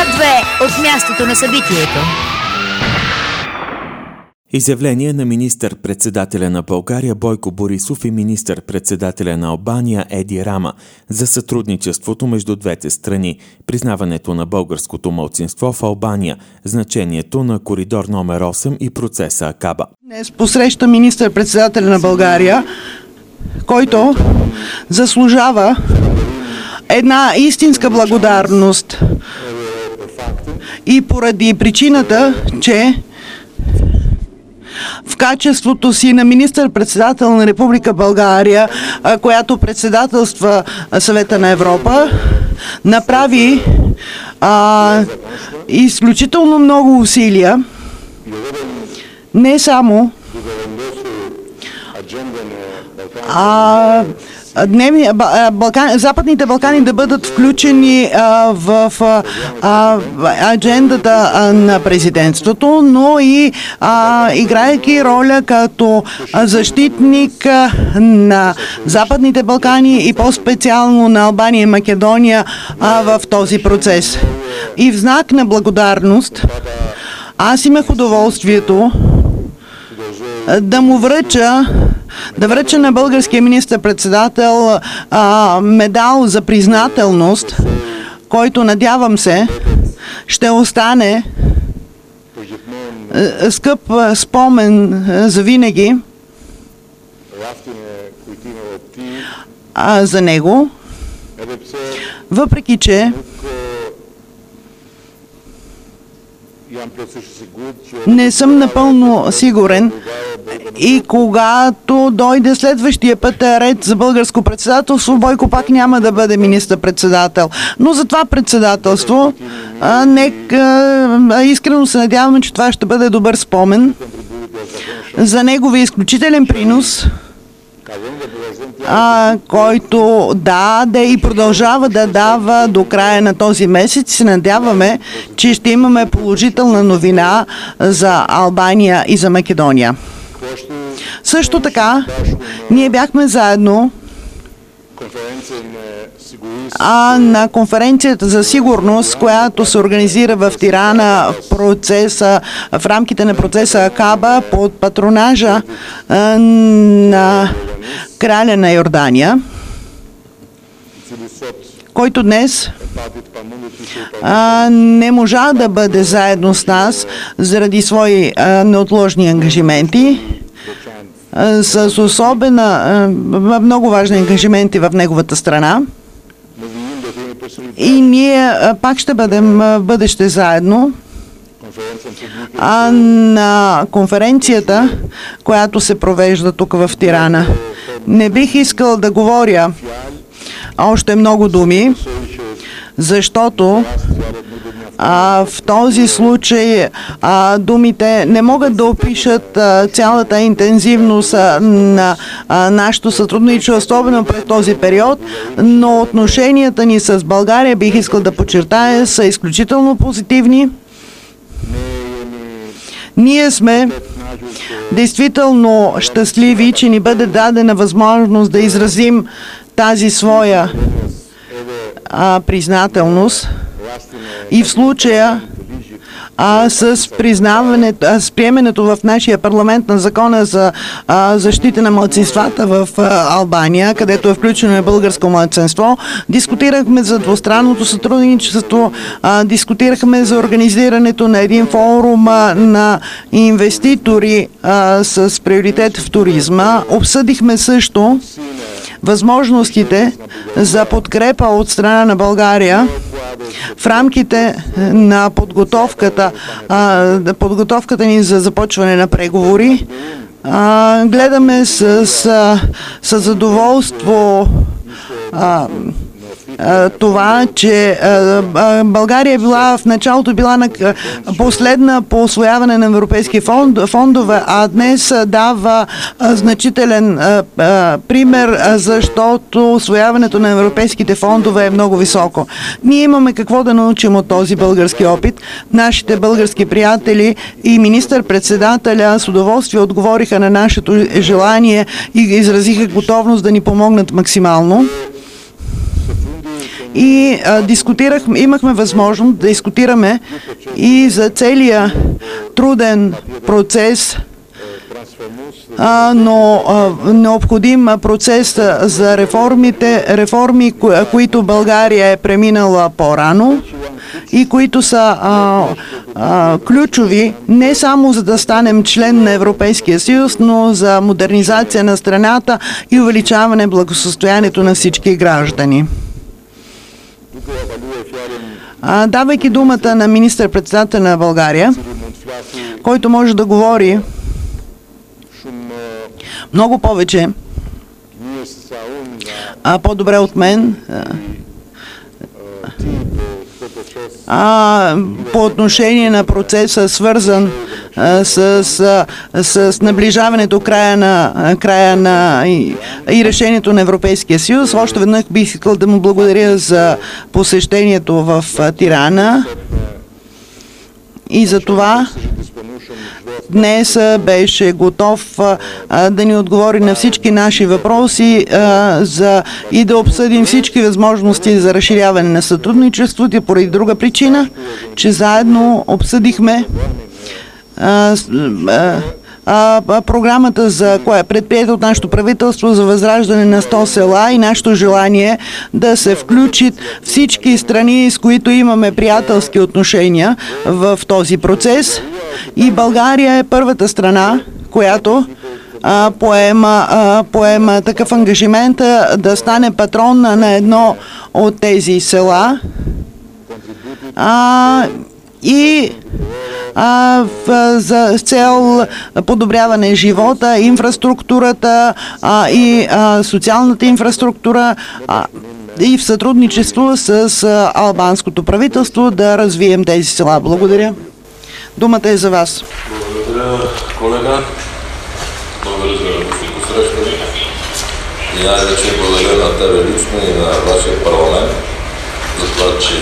2 от мястото на събитието. Изявление на министър-председателя на България Бойко Борисов и министър-председателя на Албания Еди Рама за сътрудничеството между двете страни, признаването на българското малцинство в Албания, значението на коридор номер 8 и процеса Акаба. Днес посреща министър-председателя на България, който заслужава една истинска благодарност и поради причината, че в качеството си на министър-председател на Република България, която председателства Съвета на Европа, направи изключително много усилия не само Западните Балкани да бъдат включени в аджендата на президентството, но и играейки роля като защитник на Западните Балкани и по-специално на Албания и Македония в този процес. И в знак на благодарност аз имах удоволствието да връча на българския министър-председател медал за признателност, който, надявам се, ще остане скъп спомен за винаги за него, въпреки че не съм напълно сигурен и когато дойде следващия път ред за българско председателство, Бойко пак няма да бъде министър-председател. Но за това председателство искрено се надяваме, че това ще бъде добър спомен за неговия изключителен принос, който даде и продължава да дава до края на този месец. Се надяваме, че ще имаме положителна новина за Албания и за Македония. Също така, ние бяхме заедно на конференцията за сигурност, която се организира в Тирана в рамките на процеса Акаба под патронажа на краля на Йордания, който днес не можа да бъде заедно с нас заради свои неотложни ангажименти, с много важни ангажименти в неговата страна. И ние пак ще бъдем в бъдеще заедно на конференцията, която се провежда тук в Тирана. Не бих искал да говоря още много думи, защото в този случай думите не могат да опишат цялата интензивност на нашето сътрудничество, особено през този период, но отношенията ни с България, бих искал да подчертая, са изключително позитивни. Ние сме действително щастливи, че ни бъде дадена възможност да изразим тази своя признателност и в случая с приемането в нашия парламент на закона за защита на малцинствата в Албания, където е включено и българско малцинство, дискутирахме за двустранното сътрудничество, дискутирахме за организирането на един форум на инвеститори с приоритет в туризма. Обсъдихме също възможностите за подкрепа от страна на България в рамките на подготовката ни за започване на преговори. Гледаме с задоволство това, че България била в началото на последна по усвояване на европейски фондове, а днес дава значителен пример, защото усвояването на европейските фондове е много високо. Ние имаме какво да научим от този български опит. Нашите български приятели и министър-председателя с удоволствие отговориха на нашето желание и изразиха готовност да ни помогнат максимално. и имахме възможност да дискутираме и за целия труден процес, но необходим процес за реформи, които България е преминала по-рано и които са ключови не само за да станем член на Европейския съюз, но за модернизация на страната и увеличаване благосъстоянието на всички граждани. Давайки думата на министър-председател на България, който може да говори много повече, по-добре от мен, по отношение на процеса, свързан с наближаването края на и решението на Европейския съюз. Още веднъж бих искал да му благодаря за посещението в Тирана и за това днес беше готов да ни отговори на всички наши въпроси и да обсъдим всички възможности за разширяване на сътрудничеството и поради друга причина, че заедно обсъдихме програмата, за коя е предприета от нашето правителство за възраждане на 100 села и нашето желание да се включат всички страни, с които имаме приятелски отношения в този процес. И България е първата страна, която поема такъв ангажимент да стане патрон на едно от тези села за цел подобряване живота, инфраструктурата и социалната инфраструктура и в сътрудничество с албанското правителство да развием тези села. Благодаря. Думата е за вас. Благодаря, колега. Благодаря за различното посрещане. И най-вече благодаря на тебе лично и на вашия парламент за това, че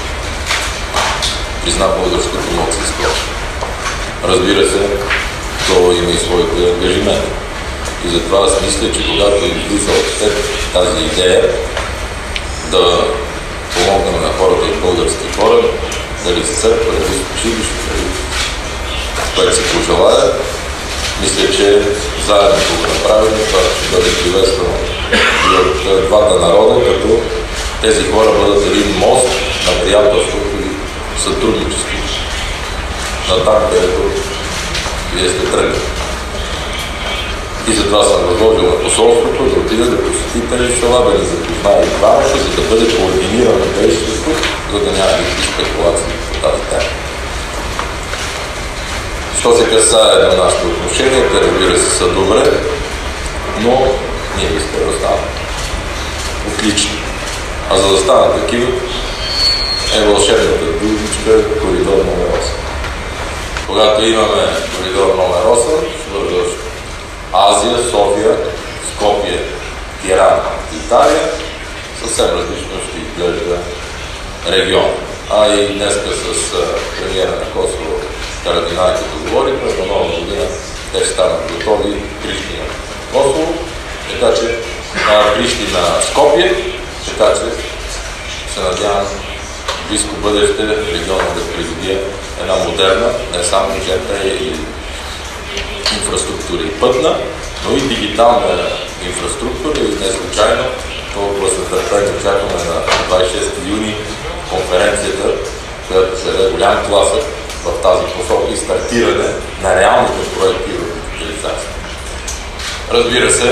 призна българското малцинство. Разбира се, то има и своите ангажименти. И затова аз мисля, че когато излиза от теб тази идея да помогнем на хората от български хора, дали с църква, дали с училище, което се пожелая, мисля, че заедно го направим, това ще бъде приветствано и от двата народа, като тези хора бъдат един мост на приятелството и сътрудничество на там, където вие сте тръгнали. И затова съм възложил на посолството да отиде да посети тези села, да ни запознае и двамата, за да бъде координирано действието, за да няма никакви спекулации по тази тема. Що се касае на нашите отношения, те разбира се са добре, но ние искаме да станат отлични. А за да станат такива е вълшебната думичка коридор номер 8. Когато имаме коридор номер 8, свързваш Азия, София, Скопие, Тирана, Италия, съвсем различно ще изглежда регион. А и днеска с премиера на Косово Карадинай, като говорихме, до нова година те ще станат готови Прищина Косово, така че Прищина Скопие, така че се надявам в близко бъдеще региона да придобие една модерна, не само ЖП и инфраструктура и пътна, но и дигитална инфраструктура и не случайно толкова се търпение очакваме на 26 юни конференцията, която ще даде голям тласък в тази посока и стартиране на реалните проекти в дигитализация. Разбира се,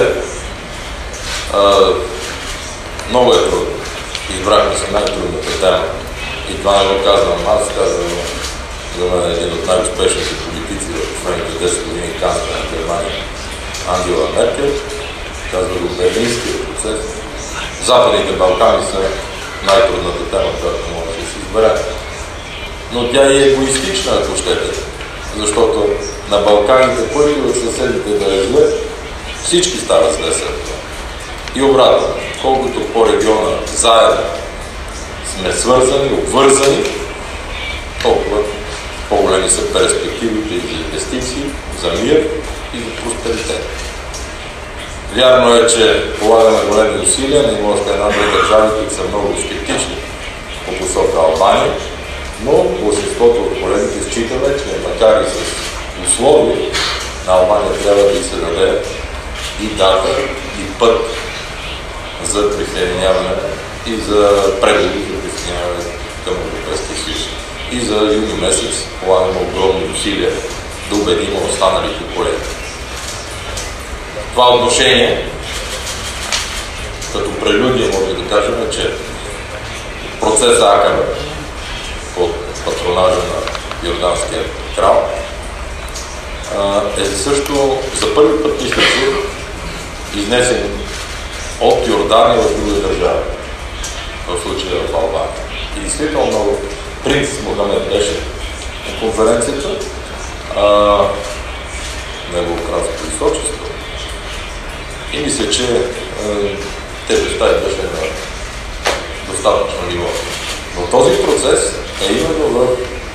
много е трудно. Избрахме си най-трудната тема. И това не го казвам аз, казвам за мен един от най-успешните политици в последните 10 години, канцлер на Германия Ангела Меркел. Казва го Берлинския процес. Западните Балкани са най-трудната тема, която може да се избере. Но тя е егоистична, ако щете. Защото на Балканите първи от съседните да е зле, всички стават зле след това. И обратно, колкото по региона заедно сме свързани, обвързани, толкова по-големи са перспективите и за инвестиции, за мир и за просперитет. Вярно е, че полагаме големи усилия, но има още една-две държави, които са много скептични по посока Албания, но большинството от колегите считаме, че макар и с условия, на Албания трябва да се даде и дата, и път за присъединяване и за преговори за присъединяване към Европейския съюз. И за юни месец полагаме огромни усилия да убедим останалите колеги. В това отношение, като прелюдия може да кажем, че процеса АКБ под патронажа на йорданския крал е също за първи път изнесен от Йордания в друга държава, в случая в Албания. И действително много принц Мохамед беше на конференцията, негово кралско височество. И мисля, че тежестта беше на достатъчно ниво. Но този процес е именно в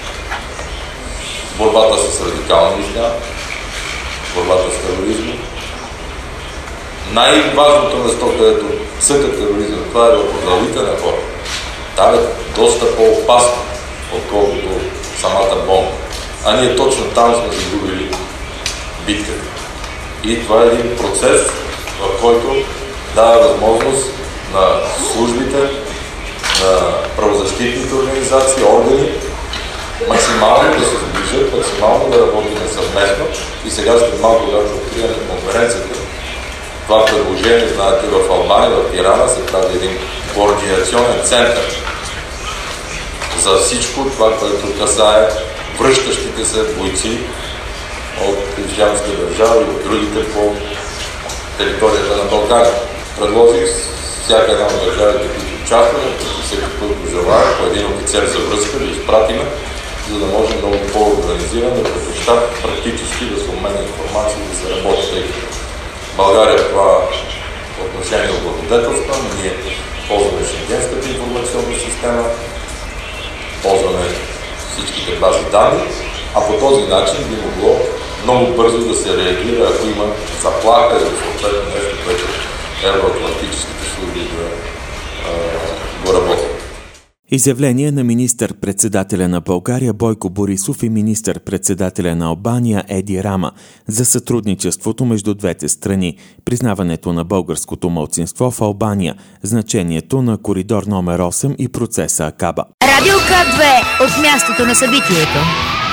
борбата с радикална ислям, борбата с тероризма. Най-важното место, където съкат тероризъм, това е в главите на хора. Това е доста по-опасно, отколкото самата бомба. А ние точно там сме загубили битката. И това е един процес, в който дава възможност на службите, на правозащитните организации, органи, максимално да се сближат, максимално да работим съвместно. И сега след малко, когато откриваме конференцията, това предложение, знаете, в Албания, в Тирана се прави един координационен център за всичко това, което касае връщащите се бойци от ислямска държава и от другите по територията на Балкания. Предложих всяка една от държавите, които участваме, всеки който желая, по един офицер за връзка да изпратиме, за да може много по-организирано, като щат, практически да се обменя информация и да се работи. България в това отношение облагодетелства, ние ползваме Шенгенската информационна система, ползваме всичките бази данни, а по този начин би могло много бързо да се реагира, ако има заплаха или съответно нещо, което евроатлантическите служби да го работят. Изявление на министър-председателя на България Бойко Борисов и министър-председателя на Албания Еди Рама за сътрудничеството между двете страни, признаването на българското малцинство в Албания, значението на коридор номер 8 и процеса Акаба. Радио К2 от мястото на събитието.